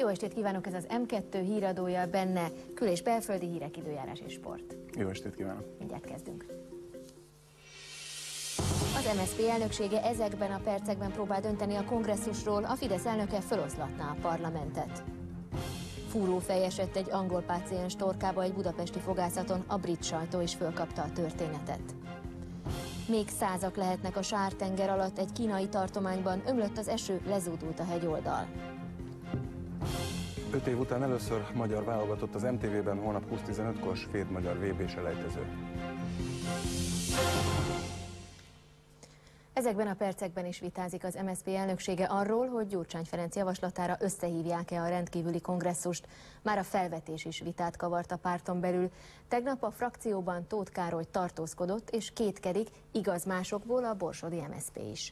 Jó estét kívánok, ez az M2 híradója, benne kül- és belföldi hírek, időjárás és sport. Jó estét kívánok! Mindjárt kezdünk. Az MSZP elnöksége ezekben a percekben próbál dönteni a kongresszusról, a Fidesz elnöke feloszlatná a parlamentet. Fúrófej esett egy angol páciens torkába egy budapesti fogászaton, a brit sajtó is fölkapta a történetet. Még százak lehetnek a Sár-tenger alatt, egy kínai tartományban ömlött az eső, lezúdult a hegyoldal. 5 év után először magyar válogatott az MTV-ben, holnap 20:15-kor svéd-magyar VB-selejtező. Ezekben a percekben is vitázik az MSZP elnöksége arról, hogy Gyurcsány Ferenc javaslatára összehívják-e a rendkívüli kongresszust. Már a felvetés is vitát kavart a párton belül. Tegnap a frakcióban Tóth Károly tartózkodott és kétkedik, igaz másokból a borsodi MSZP is.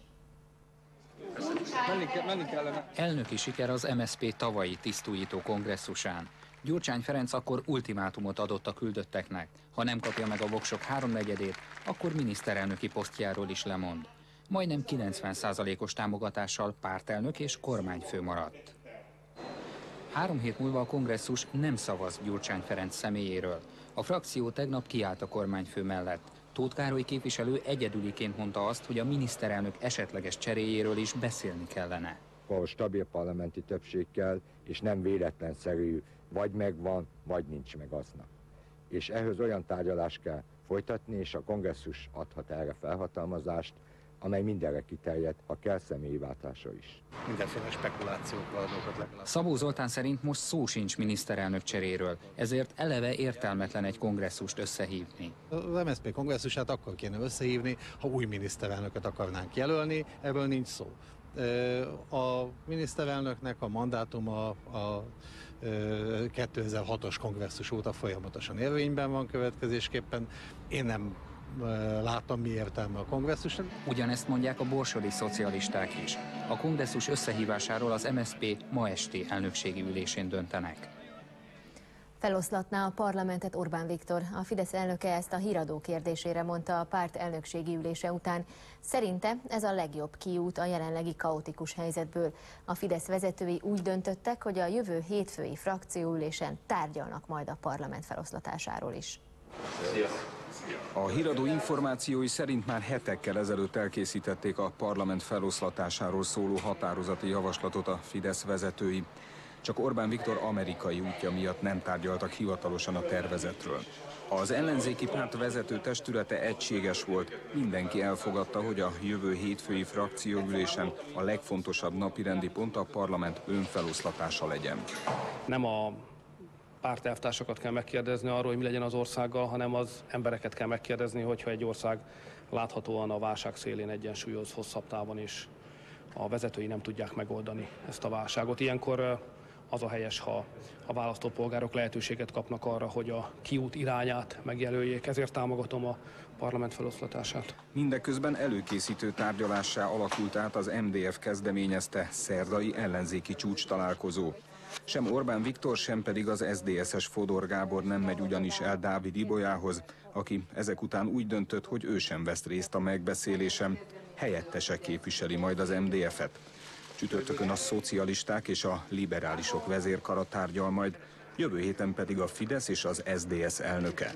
Elnöki siker az MSZP tavalyi tisztújító kongresszusán. Gyurcsány Ferenc akkor ultimátumot adott a küldötteknek. Ha nem kapja meg a voksok 3/4-ét, akkor miniszterelnöki posztjáról is lemond. Majdnem 90%-os támogatással pártelnök és kormányfő maradt. 3 hét múlva a kongresszus nem szavaz Gyurcsány Ferenc személyéről. A frakció tegnap kiállt a kormányfő mellett. Tóth Károly képviselő egyedüliként mondta azt, hogy a miniszterelnök esetleges cseréjéről is beszélni kellene. Ahol stabil parlamenti többség kell, és nem véletlenszerű, vagy megvan, vagy nincs meg aznap. És ehhez olyan tárgyalást kell folytatni, és a kongresszus adhat erre felhatalmazást, amely mindenre kiterjed, ha kell személyi váltása is. Mindenféle spekulációkkal adókat legalább. Szabó Zoltán szerint most szó sincs miniszterelnök cseréről, ezért eleve értelmetlen egy kongresszust összehívni. Az MSZP kongresszusát akkor kéne összehívni, ha új miniszterelnököt akarnánk jelölni, ebből nincs szó. A miniszterelnöknek a mandátuma a 2006-os kongresszus óta folyamatosan érvényben van, következésképpen én nem látom, mi értelme a kongresszuson. Ugyanezt mondják a borsodi szocialisták is. A kongresszus összehívásáról az MSZP ma esti elnökségi ülésén döntenek. Feloszlatná a parlamentet Orbán Viktor. A Fidesz elnöke ezt a híradó kérdésére mondta a párt elnökségi ülése után. Szerinte ez a legjobb kiút a jelenlegi kaotikus helyzetből. A Fidesz vezetői úgy döntöttek, hogy a jövő hétfői frakcióülésen tárgyalnak majd a parlament feloszlatásáról is. A híradó információi szerint már hetekkel ezelőtt elkészítették a parlament feloszlatásáról szóló határozati javaslatot a Fidesz vezetői. Csak Orbán Viktor amerikai útja miatt nem tárgyaltak hivatalosan a tervezetről. Az ellenzéki párt vezető testülete egységes volt. Mindenki elfogadta, hogy a jövő hétfői frakcióülésen a legfontosabb napirendi pont a parlament önfeloszlatása legyen. Nem a pártelvtársakat kell megkérdezni arról, hogy mi legyen az országgal, hanem az embereket kell megkérdezni, hogyha egy ország láthatóan a válság szélén egyensúlyoz hosszabb távon, és a vezetői nem tudják megoldani ezt a válságot. Ilyenkor az a helyes, ha a választópolgárok lehetőséget kapnak arra, hogy a kiút irányát megjelöljék. Ezért támogatom a parlament feloszlatását. Mindeközben előkészítő tárgyalássá alakult át az MDF kezdeményezte szerdai ellenzéki csúcs találkozó. Sem Orbán Viktor, sem pedig az SZDSZ-es Fodor Gábor nem megy ugyanis el Dávid Ibolyához, aki ezek után úgy döntött, hogy ő sem vesz részt a megbeszélésen. Helyettese képviseli majd az MDF-et. Csütörtökön a szocialisták és a liberálisok vezérkara tárgyal majd, jövő héten pedig a Fidesz és az SZDSZ elnöke.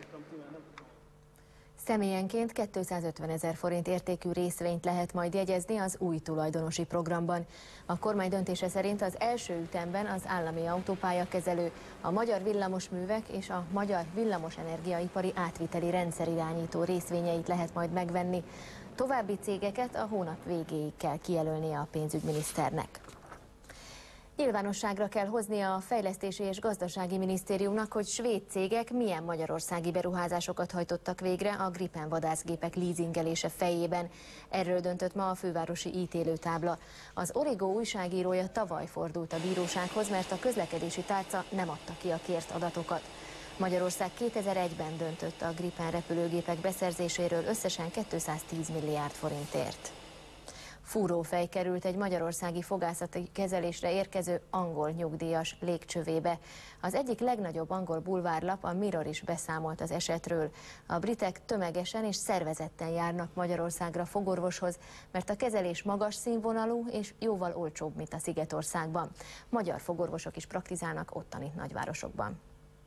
Személyenként 250 000 forint értékű részvényt lehet majd jegyezni az új tulajdonosi programban. A kormány döntése szerint az első ütemben az állami autópályakezelő, a Magyar Villamosművek és a Magyar Villamosenergiaipari Átviteli Rendszerirányító részvényeit lehet majd megvenni. További cégeket a hónap végéig kell kijelölnie a pénzügyminiszternek. Nyilvánosságra kell hoznia a Fejlesztési és Gazdasági Minisztériumnak, hogy svéd cégek milyen magyarországi beruházásokat hajtottak végre a Gripen vadászgépek leasingelése fejében. Erről döntött ma a fővárosi ítélőtábla. Az Origo újságírója tavaly fordult a bírósághoz, mert a közlekedési tárca nem adta ki a kért adatokat. Magyarország 2001-ben döntött a Gripen repülőgépek beszerzéséről összesen 210 milliárd forintért. Fúrófej került egy magyarországi fogászati kezelésre érkező angol nyugdíjas légcsövébe. Az egyik legnagyobb angol bulvárlap, a Mirror is beszámolt az esetről. A britek tömegesen és szervezetten járnak Magyarországra fogorvoshoz, mert a kezelés magas színvonalú és jóval olcsóbb, mint a Szigetországban. Magyar fogorvosok is praktizálnak ottani nagyvárosokban.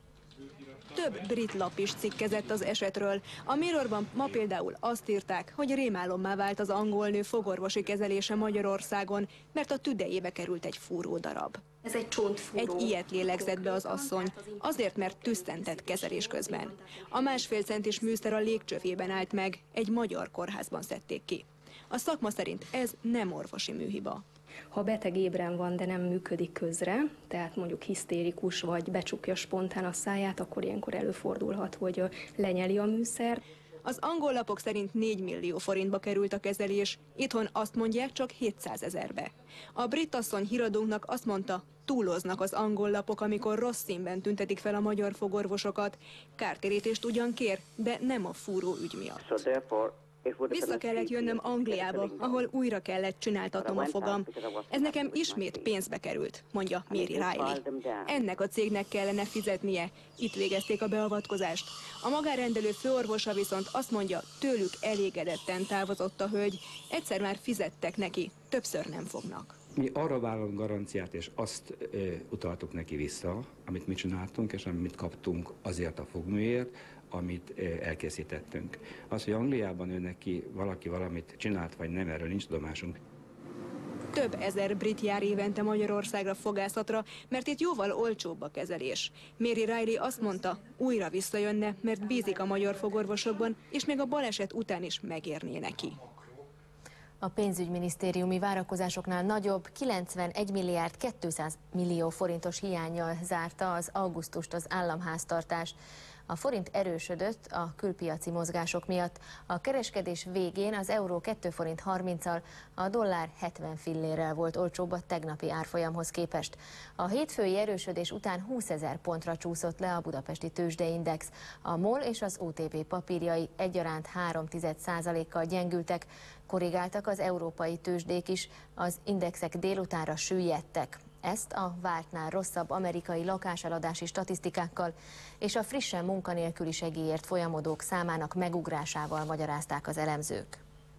Több brit lap is cikkezett az esetről. A Mirrorban ma például azt írták, hogy rémálommá vált az angol nő fogorvosi kezelése Magyarországon, mert a tüdejébe került egy fúródarab. Ez egy csontfúró. Egy ilyet lélegzett be az asszony, azért, mert tüsszentett kezelés közben. A 1,5 centis műszer a légcsövében állt meg, egy magyar kórházban szedték ki. A szakma szerint ez nem orvosi műhiba. Ha a beteg ébren van, de nem működik közre, tehát mondjuk hisztérikus vagy becsukja spontán a száját, akkor ilyenkor előfordulhat, hogy lenyeli a műszer. Az angol lapok szerint 4 millió forintba került a kezelés, itthon azt mondják csak 700 000-be. A brit asszony híradónknak azt mondta, túloznak az angol lapok, amikor rossz színben tüntetik fel a magyar fogorvosokat. Kártérítést ugyan kér, de nem a fúró ügy miatt. Vissza kellett jönnöm Angliába, ahol újra kellett csináltatnom a fogam. Ez nekem ismét pénzbe került, mondja Mary Riley. Ennek a cégnek kellene fizetnie. Itt végezték a beavatkozást. A magárendelő főorvosa viszont azt mondja, tőlük elégedetten távozott a hölgy. Egyszer már fizettek neki, többször nem fognak. Mi arra vállalunk garanciát, és azt utaltuk neki vissza, amit mi csináltunk, és amit kaptunk azért a fogműért, amit elkészítettünk. Az, hogy Angliában ő neki valaki valamit csinált, vagy nem, erről nincs tudomásunk. Több ezer brit jár évente Magyarországra fogászatra, mert itt jóval olcsóbb a kezelés. Mary Riley azt mondta, újra visszajönne, mert bízik a magyar fogorvosokban, és még a baleset után is megérné neki. A pénzügyminisztériumi várakozásoknál nagyobb 91 milliárd 200 millió forintos hiánnyal zárta az augusztust az államháztartás. A forint erősödött a külpiaci mozgások miatt. A kereskedés végén az euró 2 forint 30-al, a dollár 70 fillérrel volt olcsóbb a tegnapi árfolyamhoz képest. A hétfői erősödés után 20 000 pontra csúszott le a budapesti tőzsdeindex. A MOL és az OTP papírjai egyaránt 0,3%-kal gyengültek, korrigáltak az európai tőzsdék is, az indexek délutánra süllyedtek. Ezt a vártnál rosszabb amerikai lakáseladási statisztikákkal és a frissen munkanélküli segélyért folyamodók számának megugrásával magyarázták az elemzők.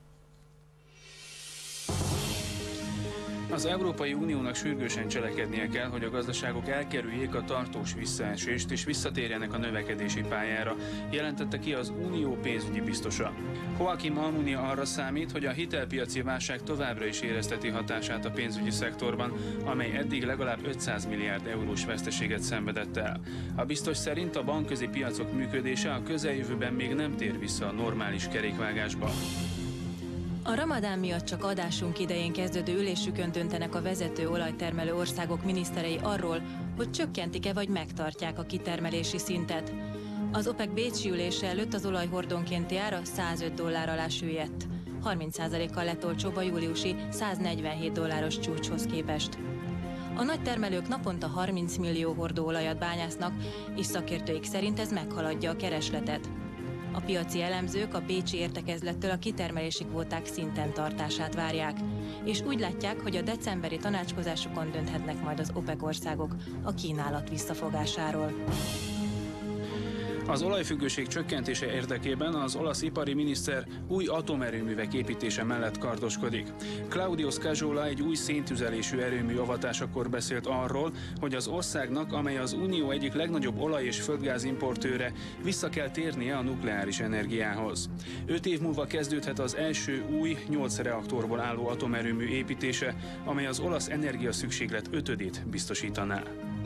Az Európai Uniónak sürgősen cselekednie kell, hogy a gazdaságok elkerüljék a tartós visszaesést és visszatérjenek a növekedési pályára, jelentette ki az Unió pénzügyi biztosa. Joachim Almunia arra számít, hogy a hitelpiaci válság továbbra is érezteti hatását a pénzügyi szektorban, amely eddig legalább 500 milliárd eurós veszteséget szenvedett el. A biztos szerint a bankközi piacok működése a közeljövőben még nem tér vissza a normális kerékvágásba. A ramadán miatt csak adásunk idején kezdődő ülésükön döntenek a vezető olajtermelő országok miniszterei arról, hogy csökkentik-e vagy megtartják a kitermelési szintet. Az OPEC bécsi ülése előtt az olajhordonkénti ára $105 alá süllyedt. 30%-kal lett olcsóbb a júliusi $147 csúcshoz képest. A nagy termelők naponta 30 millió hordó olajat bányásznak, és szakértőik szerint ez meghaladja a keresletet. A piaci elemzők a bécsi értekezlettől a kitermelési kvóták szinten tartását várják, és úgy látják, hogy a decemberi tanácskozásokon dönthetnek majd az OPEC országok a kínálat visszafogásáról. Az olajfüggőség csökkentése érdekében az olasz ipari miniszter új atomerőművek építése mellett kardoskodik. Claudio Scajola egy új széntüzelésű erőmű avatásakor beszélt arról, hogy az országnak, amely az Unió egyik legnagyobb olaj- és földgáz importőre, vissza kell térnie a nukleáris energiához. 5 év múlva kezdődhet az első új 8 reaktorból álló atomerőmű építése, amely az olasz energiaszükséglet 5-ét biztosítaná.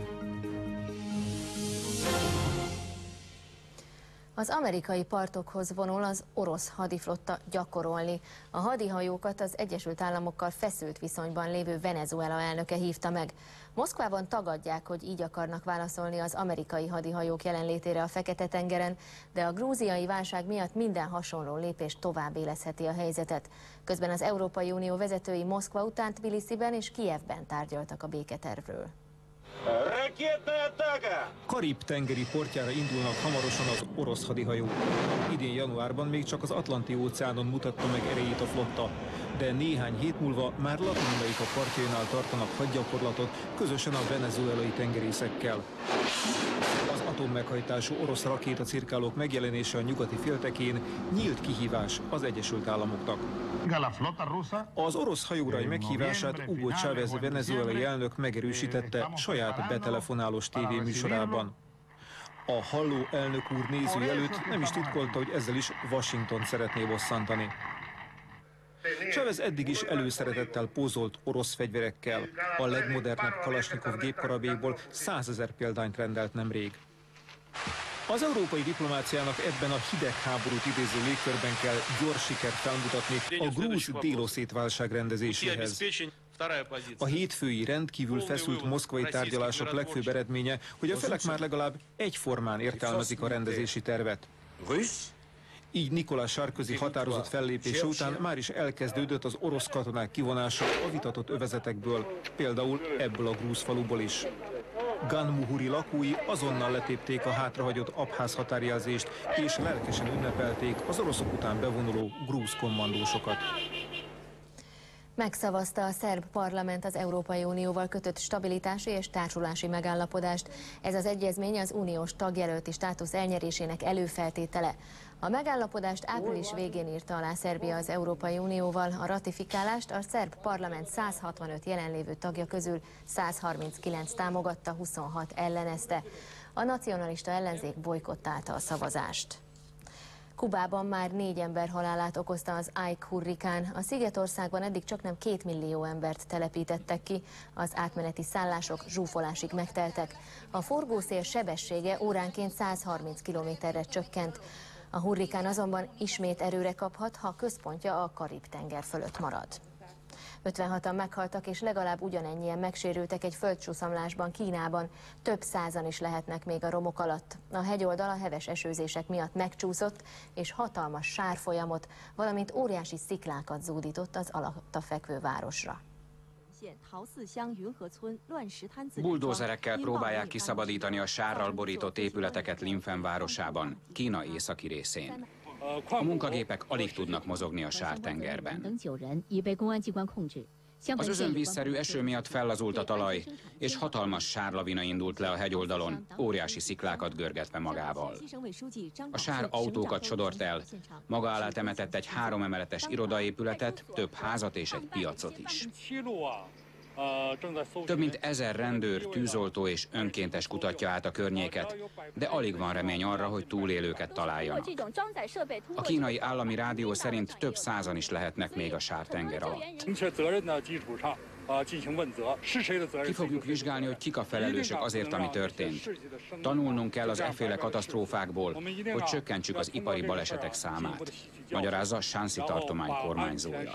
Az amerikai partokhoz vonul az orosz hadiflotta gyakorolni. A hadihajókat az Egyesült Államokkal feszült viszonyban lévő Venezuela elnöke hívta meg. Moszkvában tagadják, hogy így akarnak válaszolni az amerikai hadihajók jelenlétére a Fekete-tengeren, de a grúziai válság miatt minden hasonló lépés tovább élezheti a helyzetet. Közben az Európai Unió vezetői Moszkva után Tbilisiben és Kijevben tárgyaltak a béketervről. Karib-tengeri portjára indulnak hamarosan az orosz hadihajók. Idén januárban még csak az Atlanti-óceánon mutatta meg erejét a flotta, de néhány hét múlva már Latin-Amerika partjainál tartanak hadgyakorlatot közösen a venezuelai tengerészekkel. Az atommeghajtású orosz rakétacirkálók megjelenése a nyugati féltekén nyílt kihívás az Egyesült Államoknak. Az orosz hajórai meghívását Hugo Chávez venezuelai elnök megerősítette saját betelefonálós tévéműsorában. A halló elnök úr nézői előtt nem is titkolta, hogy ezzel is Washington szeretné bosszantani. Chávez eddig is előszeretettel pózolt orosz fegyverekkel. A legmodernebb Kalasnyikov gépkarabékból 100 000 példányt rendelt nemrég. Az európai diplomáciának ebben a hidegháborút idéző légkörben kell gyors sikert felmutatni a grúz dél-oszét válság rendezéséhez. A hétfői rendkívül feszült moszkvai tárgyalások legfőbb eredménye, hogy a felek már legalább egyformán értelmezik a rendezési tervet. Így Nicolas Sarkozy határozott fellépése után már is elkezdődött az orosz katonák kivonása a vitatott övezetekből, például ebből a grúz faluból is. Ganmuhuri lakói azonnal letépték a hátrahagyott abház határjelzést, és lelkesen ünnepelték az oroszok után bevonuló grúz kommandósokat. Megszavazta a szerb parlament az Európai Unióval kötött stabilitási és társulási megállapodást. Ez az egyezmény az uniós tagjelölti státusz elnyerésének előfeltétele. A megállapodást április végén írta alá Szerbia az Európai Unióval, a ratifikálást a szerb parlament 165 jelenlévő tagja közül 139 támogatta, 26 ellenezte. A nacionalista ellenzék bojkottálta a szavazást. Kubában már 4 ember halálát okozta az Ike hurrikán. A Szigetországban eddig csaknem 2 millió embert telepítettek ki, az átmeneti szállások zsúfolásig megteltek. A forgószél sebessége óránként 130 km-re csökkent. A hurrikán azonban ismét erőre kaphat, ha központja a Karib-tenger fölött marad. 56-an meghaltak és legalább ugyanennyien megsérültek egy földcsúszamlásban Kínában. Több százan is lehetnek még a romok alatt. A hegyoldal a heves esőzések miatt megcsúszott, és hatalmas sárfolyamot, valamint óriási sziklákat zúdított az alatta fekvő városra. Buldózerekkel próbálják kiszabadítani a sárral borított épületeket Linfen városában, Kína északi részén. A munkagépek alig tudnak mozogni a sártengerben. Az özönvízszerű eső miatt fellazult a talaj, és hatalmas sárlavina indult le a hegyoldalon, óriási sziklákat görgetve magával. A sár autókat sodort el, maga alá temetett egy 3 emeletes irodaépületet, több házat és egy piacot is. Több mint 1000 rendőr, tűzoltó és önkéntes kutatja át a környéket, de alig van remény arra, hogy túlélőket találjanak. A kínai állami rádió szerint több százan is lehetnek még a sártenger alatt. Ki fogjuk vizsgálni, hogy kik a felelősök azért, ami történt. Tanulnunk kell az efféle katasztrófákból, hogy csökkentsük az ipari balesetek számát, magyarázza Shanxi tartomány kormányzója.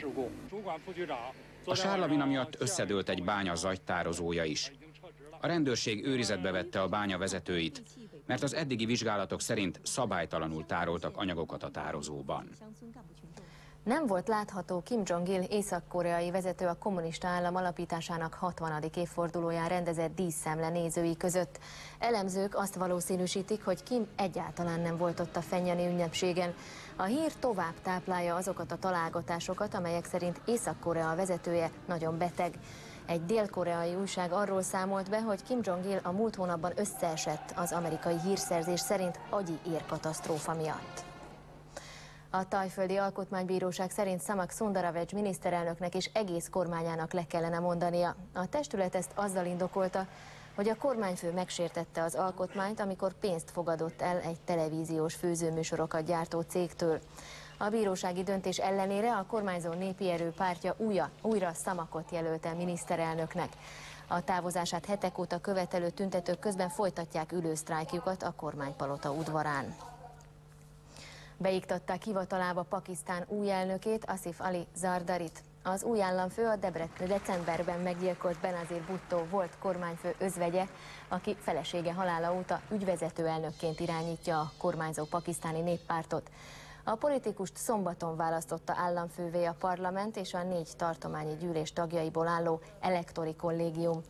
A sárlavina miatt összedőlt egy bánya zagytározója is. A rendőrség őrizetbe vette a bánya vezetőit, mert az eddigi vizsgálatok szerint szabálytalanul tároltak anyagokat a tározóban. Nem volt látható Kim Jong-il észak-koreai vezető a kommunista állam alapításának 60. évfordulóján rendezett díszszemle nézői között. Elemzők azt valószínűsítik, hogy Kim egyáltalán nem volt ott a fennyeni ünnepségen. A hír tovább táplálja azokat a találgatásokat, amelyek szerint Észak-Korea vezetője nagyon beteg. Egy dél-koreai újság arról számolt be, hogy Kim Jong-il a múlt hónapban összeesett az amerikai hírszerzés szerint agyi érkatasztrófa miatt. A Thaiföldi Alkotmánybíróság szerint Samak Sundaravej miniszterelnöknek és egész kormányának le kellene mondania. A testület ezt azzal indokolta, hogy a kormányfő megsértette az alkotmányt, amikor pénzt fogadott el egy televíziós főzőműsorokat gyártó cégtől. A bírósági döntés ellenére a kormányzó Népi Erő pártja újra Samakot jelölte miniszterelnöknek. A távozását hetek óta követelő tüntetők közben folytatják ülősztrájkjukat a kormánypalota udvarán. Beiktatták hivatalába Pakisztán új elnökét, Asif Ali Zardarit. Az új államfő a decemberben meggyilkolt Benazir Bhutto volt kormányfő özvegye, aki felesége halála óta ügyvezető elnökként irányítja a kormányzó pakisztáni néppártot. A politikust szombaton választotta államfővé a parlament és a 4 tartományi gyűlés tagjaiból álló elektori kollégium.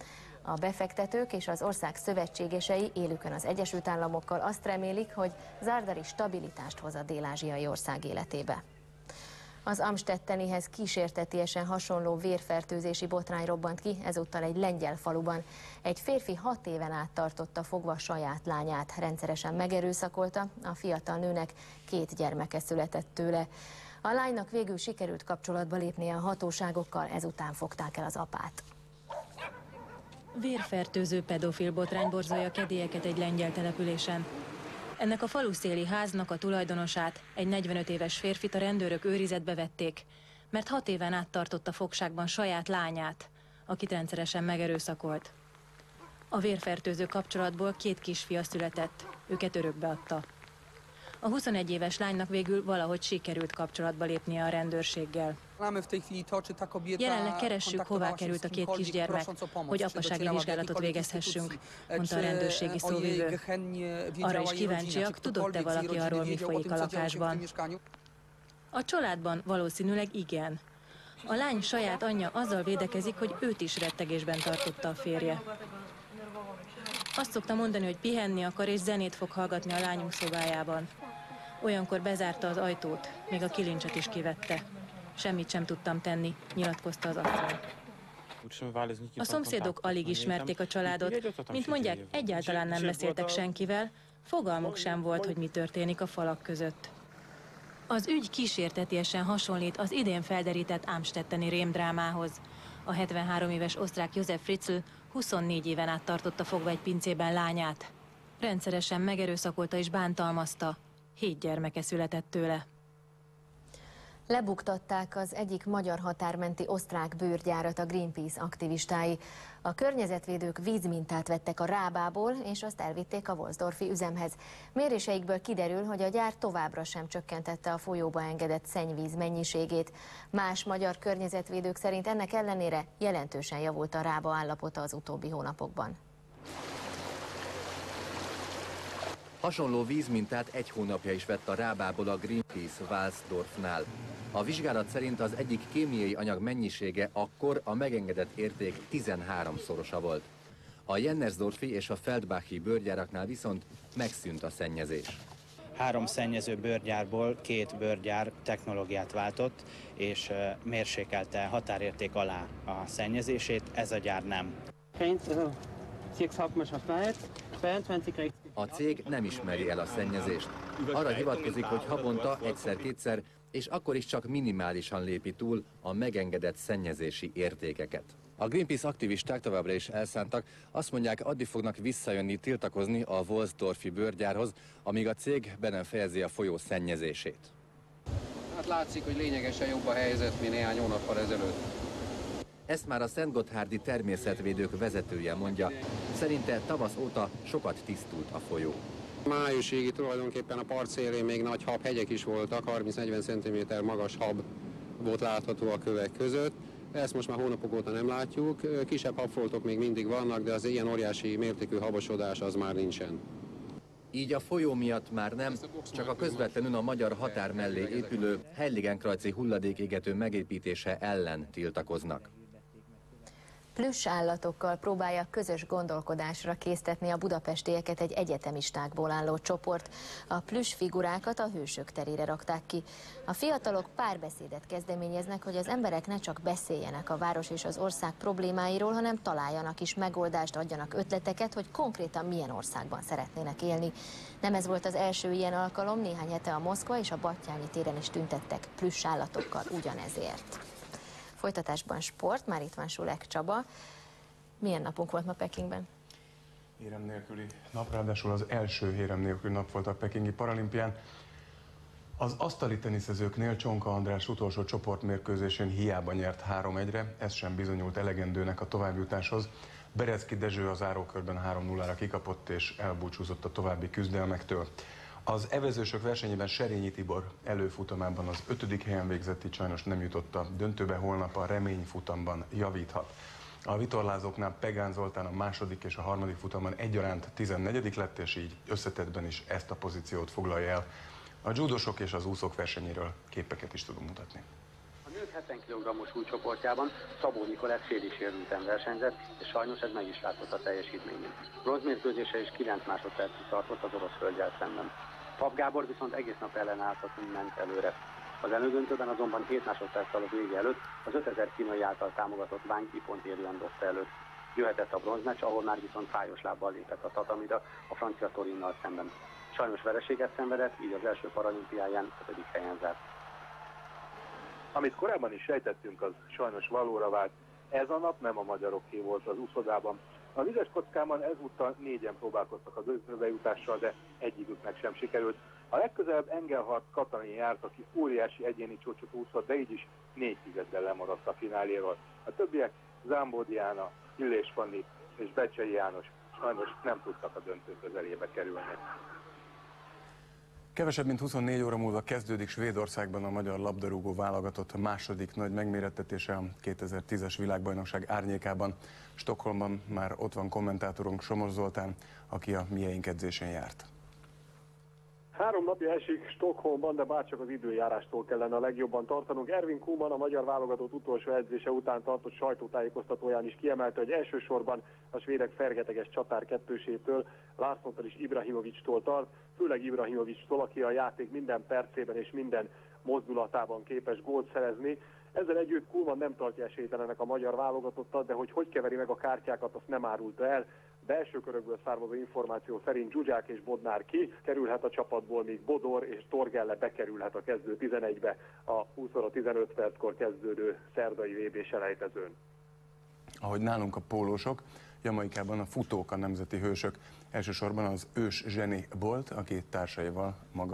A befektetők és az ország szövetségesei élükön az Egyesült Államokkal azt remélik, hogy Zardari stabilitást hoz a dél-ázsiai ország életébe. Az Amstettenihez kísértetiesen hasonló vérfertőzési botrány robbant ki, ezúttal egy lengyel faluban. Egy férfi 6 éven át tartotta fogva saját lányát, rendszeresen megerőszakolta, a fiatal nőnek 2 gyermeke született tőle. A lánynak végül sikerült kapcsolatba lépnie a hatóságokkal, ezután fogták el az apát. Vérfertőző pedofil botrány borzolja kedélyeket egy lengyel településen. Ennek a faluszéli háznak a tulajdonosát, egy 45 éves férfit a rendőrök őrizetbe vették, mert 6 éven át tartotta fogságban saját lányát, akit rendszeresen megerőszakolt. A vérfertőző kapcsolatból 2 kisfia született, őket örökbe adta. A 21 éves lánynak végül valahogy sikerült kapcsolatba lépnie a rendőrséggel. Jelenleg keressük, hová került a 2 kisgyermek, hogy apasági vizsgálatot végezhessünk, mondta a rendőrségi szóvivő. Arra is kíváncsiak, tudott-e valaki arról, mi folyik a lakásban. A családban valószínűleg igen. A lány saját anyja azzal védekezik, hogy őt is rettegésben tartotta a férje. Azt szokta mondani, hogy pihenni akar és zenét fog hallgatni a lányunk szobájában. Olyankor bezárta az ajtót, még a kilincset is kivette. Semmit sem tudtam tenni, nyilatkozta az asszony. A szomszédok alig ismerték a családot, mint mondják, egyáltalán nem beszéltek senkivel, fogalmuk sem volt, hogy mi történik a falak között. Az ügy kísértetiesen hasonlít az idén felderített amstetteni rémdrámához. A 73 éves osztrák Josef Fritzl 24 éven át tartotta fogva egy pincében lányát. Rendszeresen megerőszakolta és bántalmazta. 7 gyermeke született tőle. Lebuktatták az egyik magyar határmenti osztrák bőrgyárat a Greenpeace aktivistái. A környezetvédők vízmintát vettek a Rábából, és azt elvitték a Wolfsdorfi üzemhez. Méréseikből kiderül, hogy a gyár továbbra sem csökkentette a folyóba engedett szennyvíz mennyiségét. Más magyar környezetvédők szerint ennek ellenére jelentősen javult a Rába állapota az utóbbi hónapokban. Hasonló vízmintát 1 hónapja is vett a Rábából a Greenpeace Walsdorfnál. A vizsgálat szerint az egyik kémiai anyag mennyisége akkor a megengedett érték 13-szorosa volt. A Jennersdorfi és a Feldbachi bőrgyáraknál viszont megszűnt a szennyezés. 3 szennyező bőrgyárból 2 bőrgyár technológiát váltott, és mérsékelte határérték alá a szennyezését, ez a gyár nem. A cég nem ismeri el a szennyezést. Arra hivatkozik, hogy havonta 1-2-szer, és akkor is csak minimálisan lépi túl a megengedett szennyezési értékeket. A Greenpeace aktivisták továbbra is elszántak, azt mondják, addig fognak visszajönni tiltakozni a Wolfsdorfi bőrgyárhoz, amíg a cég be nem fejezi a folyó szennyezését. Hát látszik, hogy lényegesen jobb a helyzet, mint néhány hónappal ezelőtt. Ezt már a Szentgotthárdi természetvédők vezetője mondja. Szerinte tavasz óta sokat tisztult a folyó. Májusig tulajdonképpen a part szélén még nagy habhegyek is voltak, 30-40 cm magas hab volt látható a kövek között. Ezt most már hónapok óta nem látjuk. Kisebb habfoltok még mindig vannak, de az ilyen óriási mértékű habosodás az már nincsen. Így a folyó miatt már nem, csak a közvetlenül a magyar határ mellé épülő Heiligenkreuzi hulladékégető megépítése ellen tiltakoznak. Plüss állatokkal próbálja közös gondolkodásra késztetni a budapestieket egy egyetemistákból álló csoport. A plüss figurákat a Hősök terére rakták ki. A fiatalok párbeszédet kezdeményeznek, hogy az emberek ne csak beszéljenek a város és az ország problémáiról, hanem találjanak is megoldást, adjanak ötleteket, hogy konkrétan milyen országban szeretnének élni. Nem ez volt az első ilyen alkalom, néhány hete a Moszkva és a Battyányi téren is tüntettek plüss állatokkal ugyanezért. Folytatásban sport, már itt van Sulek Csaba. Milyen napunk volt ma Pekingben? Érem nélküli nap, ráadásul az első érem nélküli nap volt a pekingi paralimpián. Az asztali teniszezőknél Csonka András utolsó csoportmérkőzésén hiába nyert 3-1-re, ez sem bizonyult elegendőnek a továbbjutáshoz. Berezki Dezső az zárókörben 3-0-ra kikapott és elbúcsúzott a további küzdelmektől. Az evezősök versenyében Serényi Tibor előfutamában az 5. helyen végzett, így sajnos nem jutott a döntőbe, holnap a reményfutamban javíthat. A vitorlázóknál Pegán Zoltán a második és a harmadik futamban egyaránt 14. lett, és így összetettben is ezt a pozíciót foglalja el. A judosok és az úszók versenyéről képeket is tudunk mutatni. nők 70 kg-os súlycsoportjában Szabó Nikolett félig sérülten versenyzett, és sajnos ez meg is látszott a teljesítményén. Bronzmérkőzése is 9 másodpercig tartott az orosz hölggyel szemben. Pap Gábor viszont egész nap ellenállhatóan ment előre. Az elődöntőben azonban 7 másodperccel a vége előtt az 5000 kínai által támogatott Wang Yi pont érően dobta előtt. Jöhetett a bronzmeccs, ahol már viszont fájos lábbal lépett a tatamira a francia Torinnal szemben. Sajnos vereséget szenvedett, így az első paralimpiáján 5. helyen zárt. Amit korábban is sejtettünk, az sajnos valóra vált. Ez a nap nem a magyaroké volt az úszodában. A vizes kockában ezúttal 4-en próbálkoztak az ötőbejutással, de egyiküknek sem sikerült. A legközelebb Engelhardt Katalin járt, aki óriási egyéni csúcsot úszott, de így is 4 tizeddel lemaradt a fináléról. A többiek, Zámbó Diana, Illés Fanni és Becsei János sajnos nem tudtak a döntő közelébe kerülni. Kevesebb mint 24 óra múlva kezdődik Svédországban a magyar labdarúgó válogatott második nagy megmérettetése a 2010-es világbajnokság árnyékában. Stockholmban már ott van kommentátorunk Somos Zoltán, aki a mieink edzésén járt. 3 napja esik Stockholmban, de bárcsak az időjárástól kellene a legjobban tartanunk. Ervin Koeman a magyar válogatott utolsó edzése után tartott sajtótájékoztatóján is kiemelte, hogy elsősorban a svédek fergeteges csatár kettősétől, Larssontal és Ibrahimovicstól tart, főleg Ibrahimovicstól, aki a játék minden percében és minden mozdulatában képes gólt szerezni. Ezzel együtt Koeman nem tartja esélytelenek a magyar válogatottat, de hogy keveri meg a kártyákat, azt nem árulta el. Belső körökből származó információ szerint Zsuzsák és Bodnár ki kerülhet a csapatból, míg Bodor és Torgelle bekerülhet a kezdő 11-be a 20 óra 15 perckor kezdődő szerdai VB-selejtezőn. Ahogy nálunk a pólósok, Jamaikában a futók a nemzeti hősök. Elsősorban az ős Zseni Bolt, akit társaival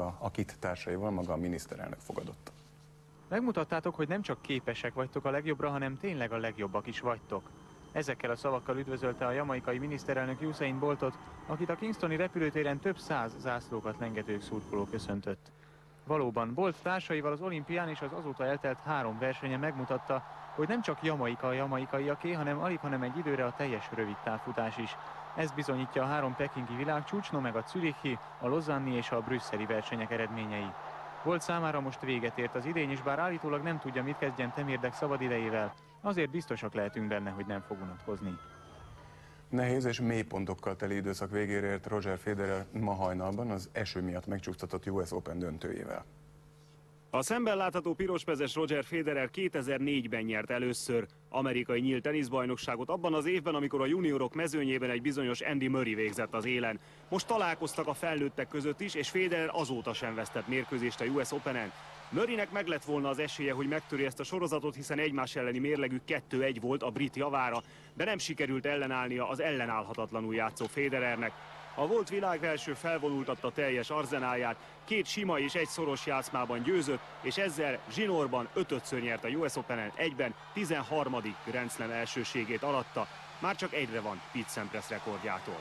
maga a miniszterelnök fogadott. Megmutattátok, hogy nem csak képesek vagytok a legjobbra, hanem tényleg a legjobbak is vagytok. Ezekkel a szavakkal üdvözölte a jamaikai miniszterelnök Usain Boltot, akit a Kingstoni repülőtéren több 100 zászlókat lengető szurkoló köszöntött. Valóban Bolt társaival az olimpián és az azóta eltelt 3 versenye megmutatta, hogy nem csak Jamaika a jamaikaiaké, hanem alighanem egy időre a teljes rövidtávfutás is. Ez bizonyítja a 3 pekingi világcsúcs, no meg a zürichi, a lozanni és a brüsszeli versenyek eredményei. Bolt számára most véget ért az idény, és bár állítólag nem tudja, mit kezdjen temérdek szabadidejével, azért biztosak lehetünk benne, hogy nem fog unatkozni. Nehéz és mély pontokkal teli időszak végére ért Roger Federer ma hajnalban az eső miatt megcsúsztatott US Open döntőjével. A szemben látható pirosmezes Roger Federer 2004-ben nyert először amerikai nyílt teniszbajnokságot abban az évben, amikor a juniorok mezőnyében egy bizonyos Andy Murray végzett az élen. Most találkoztak a felnőttek között is, és Federer azóta sem vesztett mérkőzést a US Openen. Murraynek meg lett volna az esélye, hogy megtöri ezt a sorozatot, hiszen egymás elleni mérlegük 2-1 volt a brit javára, de nem sikerült ellenállnia az ellenállhatatlanul játszó Federernek. A volt világverső felvonultatta teljes arzenálját, 2 sima és 1 szoros játszmában győzött, és ezzel zsinórban 5-ször nyert a US Openen, egyben 13. Grand Slam elsőségét alatta, már csak egyre van Pete Sampras rekordjától.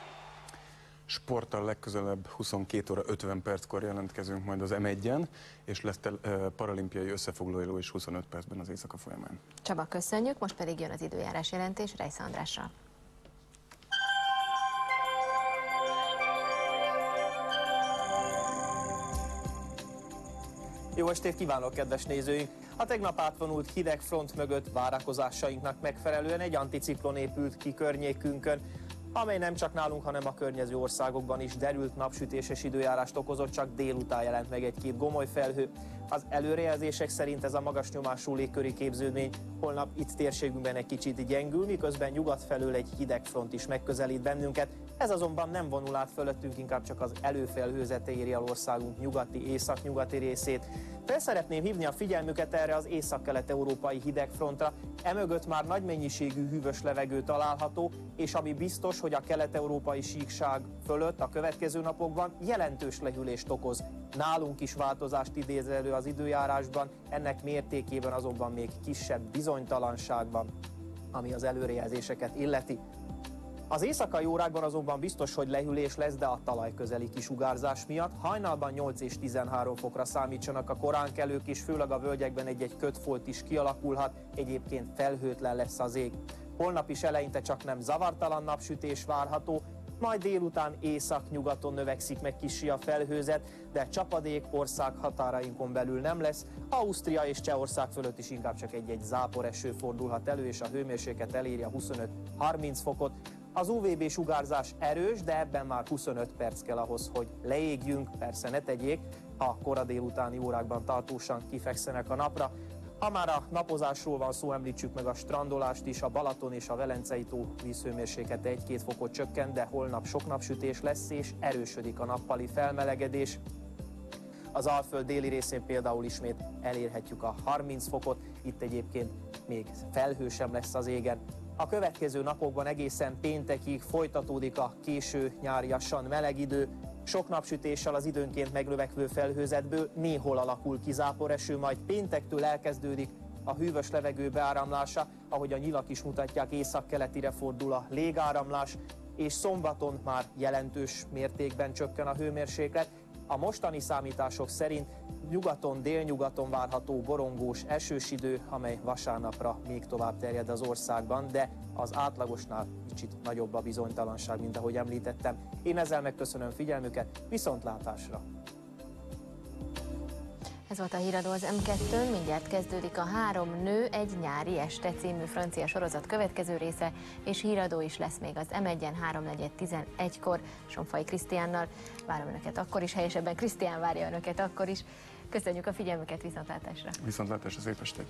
Sporttal legközelebb 22 óra 50 perckor jelentkezünk majd az M1-en, és lesz paralimpiai összefoglaló is 25 percben az éjszaka folyamán. Csaba, köszönjük, most pedig jön az időjárás jelentés Rejsz Andrással. Jó estét kívánok, kedves nézőink! A tegnap átvonult hideg front mögött várakozásainknak megfelelően egy anticiklon épült ki környékünkön, amely nem csak nálunk, hanem a környező országokban is derült napsütéses időjárást okozott, csak délután jelent meg egy-két gomoly felhő. Az előrejelzések szerint ez a magas nyomású légköri képződmény holnap itt térségünkben egy kicsit gyengül, miközben nyugat felől egy hideg front is megközelít bennünket. Ez azonban nem vonul át fölöttünk, inkább csak az előfelhőzete éri el országunk nyugati, északnyugati részét. Fel szeretném hívni a figyelmüket erre az észak-kelet-európai hidegfrontra. Emögött már nagy mennyiségű hűvös levegő található, és ami biztos, hogy a kelet-európai síkság fölött a következő napokban jelentős lehűlést okoz. Nálunk is változást idéz elő az időjárásban, ennek mértékében azonban még kisebb bizonytalanságban, ami az előrejelzéseket illeti. Az éjszakai órákban azonban biztos, hogy lehűlés lesz, de a talajközeli kisugárzás miatt hajnalban 8 és 13 fokra számítsanak a koránkelők, és főleg a völgyekben egy-egy kötfolt is kialakulhat, egyébként felhőtlen lesz az ég. Holnap is eleinte csak nem zavartalan napsütés várható, majd délután északnyugaton növekszik meg kissé a felhőzet, de csapadék ország határainkon belül nem lesz. Ausztria és Csehország fölött is inkább csak egy-egy záporeső fordulhat elő, és a hőmérséklet eléri a 25-30 fokot. Az UVB sugárzás erős, de ebben már 25 perc kell ahhoz, hogy leégjünk, persze ne tegyék, a kora délutáni órákban tartósan kifekszenek a napra. Ha már a napozásról van szó, említsük meg a strandolást is, a Balaton és a Velencei tó vízhőmérséklete 1-2 fokot csökkent, de holnap sok napsütés lesz és erősödik a nappali felmelegedés. Az Alföld déli részén például ismét elérhetjük a 30 fokot, itt egyébként még felhő sem lesz az égen. A következő napokban egészen péntekig folytatódik a késő nyáriasan meleg idő, sok napsütéssel az időnként megnövekvő felhőzetből néhol alakul ki záporeső, majd péntektől elkezdődik a hűvös levegő beáramlása, ahogy a nyilak is mutatják, északkeletire fordul a légáramlás, és szombaton már jelentős mértékben csökken a hőmérséklet. A mostani számítások szerint nyugaton, délnyugaton várható borongós esős idő, amely vasárnapra még tovább terjed az országban, de az átlagosnál kicsit nagyobb a bizonytalanság, mint ahogy említettem. Én ezzel megköszönöm figyelmüket, viszontlátásra! Ez volt a híradó az M2-n, mindjárt kezdődik a 3 nő egy nyári este című francia sorozat következő része, és híradó is lesz még az M1-en 3:11-kor Sonfai Krisztiánnal. Várom Önöket akkor is, helyesebben Krisztián várja Önöket akkor is. Köszönjük a figyelmüket, viszontlátásra! Viszontlátásra, szép estét!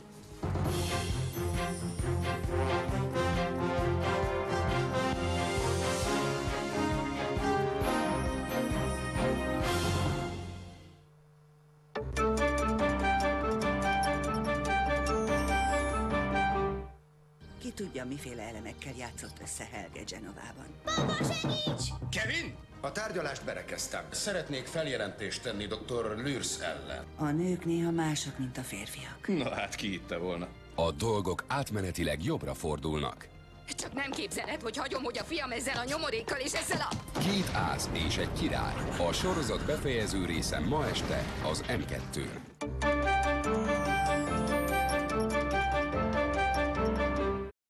Ki tudja, miféle elemekkel játszott össze Helge Genovában. Papa, segíts! Kevin! A tárgyalást berekeztem. Szeretnék feljelentést tenni dr. Lürs ellen. A nők néha mások, mint a férfiak. Na hát, ki hitte volna? A dolgok átmenetileg jobbra fordulnak. Csak nem képzeled, hogy hagyom, hogy a fiam ezzel a nyomorékkal és ezzel a... 2 ász és egy király. A sorozat befejező része ma este az M2-n.